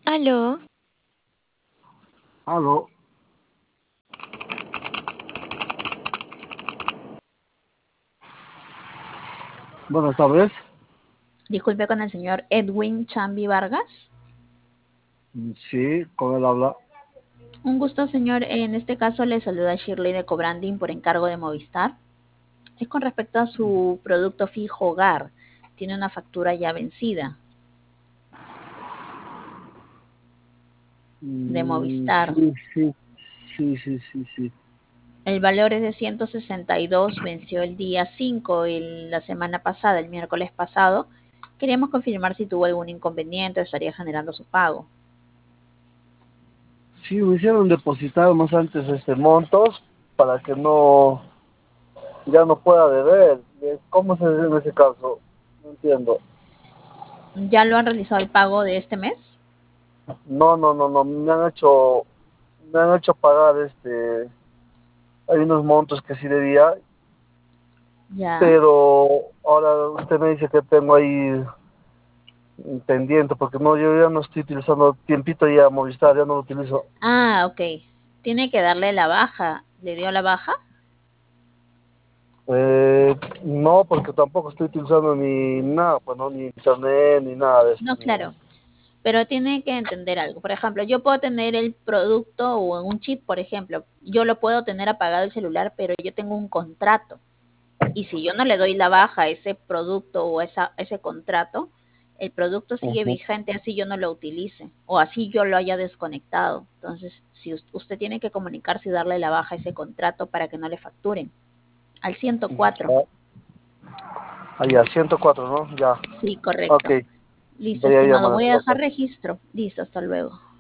Aló, Aló, buenas tardes. Disculpe con el señor Edwin Chambi Vargas. Sí, con él habla. Un gusto, señor. En este caso le saluda Shirley de Cobranding por encargo de Movistar. Es con respecto a su producto fijo hogar. Tiene una factura ya vencida de Movistar. Sí, sí, sí, sí, sí, sí. El valor es de 162, venció el día 5, la semana pasada, el miércoles pasado. Queríamos confirmar si tuvo algún inconveniente o estaría generando su pago. Sí, me hicieron depositar más antes montos para que no, ya no pueda deber. ¿Cómo se dice en ese caso? No entiendo. ¿Ya lo han realizado el pago de este mes? No, no, no, no, me han hecho pagar hay unos montos que sí debía, Ya. pero ahora usted me dice que tengo ahí pendiente, porque no, yo ya no estoy utilizando tiempito ya Movistar, ya no lo utilizo. Ah, ok. Tiene que darle la baja. ¿Le dio la baja? No, porque tampoco estoy utilizando ni nada, pues no, ni internet, ni nada de esto. No, claro. Pero tiene que entender algo. Por ejemplo, yo puedo tener el producto o en un chip, por ejemplo. Yo lo puedo tener apagado el celular, pero yo tengo un contrato. Y si yo no le doy la baja a ese producto o ese contrato, el producto sigue Ujú. vigente así yo no lo utilice o así yo lo haya desconectado. Entonces, si usted tiene que comunicarse y darle la baja a ese contrato para que no le facturen. Al 104. Ah, ya, 104, ¿no? Ya, Sí, ok, correcto. Listo, voy a estimado. llamar. Voy a dejar registro. Listo, hasta luego.